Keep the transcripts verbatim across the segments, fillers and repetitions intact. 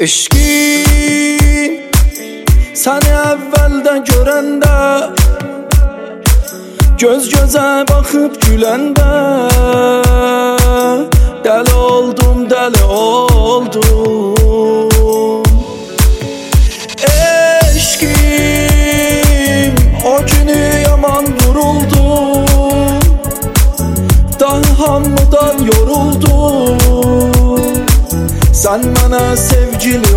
Eşkim səni əvvəldən görəndə, göz gözə baxıb güləndə, dəli oldum, dəli oldum. Eşkim o günü yaman vuruldum, daha hamıdan yoruldum. Sən mənə sevgili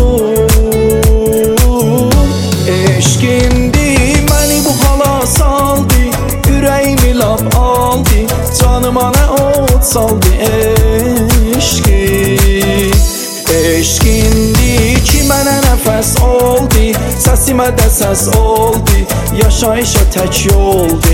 oldun. Eşkindi məni bu hala saldı, ürəyimi lap aldı, canıma nə od saldı. Eşkin Eşkindi ki mənə nəfəs oldu, səsimə də səs oldu, yaşayışa tək yoldu.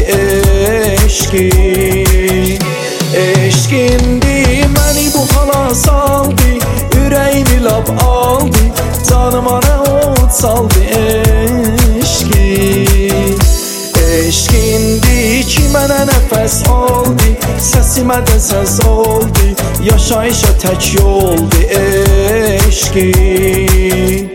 Eşkin Eşkindi məni bu hala saldı, ürəyimi lap aldı, canıma nə od saldı. Eşkin Eşkindi ki mənə nəfəs oldu, səsimə də səs oldu, yaşayışa tək yoldu. Eşkin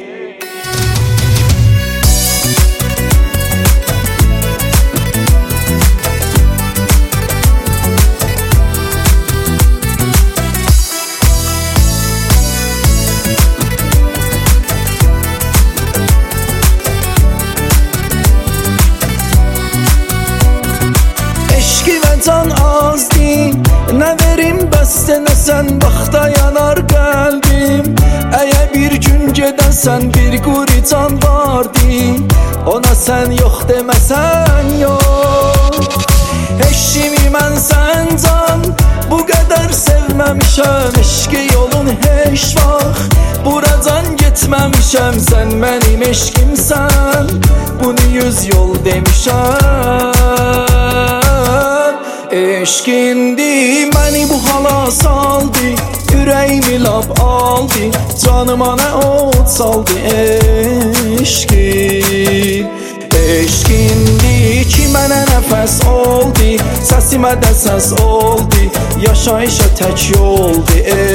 can azdı, nə verim bəstə, nə sən vaxta yanar qəlbim. Əgər bir gün gedəsən bir quri can vardı, ona sən yox deməsən yox. Eşkimi mən sən can bu qədər sevməmişəm, eşki yolun heç vaxt buradan getməmişəm. Sən mənim eşkimsən, bunu yüz yol demişəm. Eşkindi məni bu hala saldı, ürəyimi lap aldı, canıma nə od saldı. Eşkin Eşkindi ki mənə nəfəs oldu, səsimə də səs oldu, yaşayışa tək yoldu.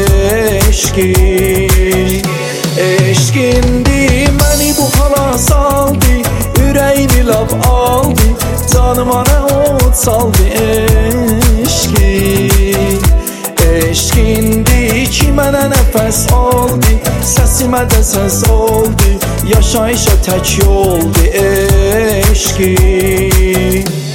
Eşkin Eşkindi məni bu hala saldı, ürəyimi lap aldı, canıma nə od saldı. Eşkin Eşkindi ki mənə nəfəs oldu, səsimə də səs oldu, yaşayışa tək yoldu. Eşkin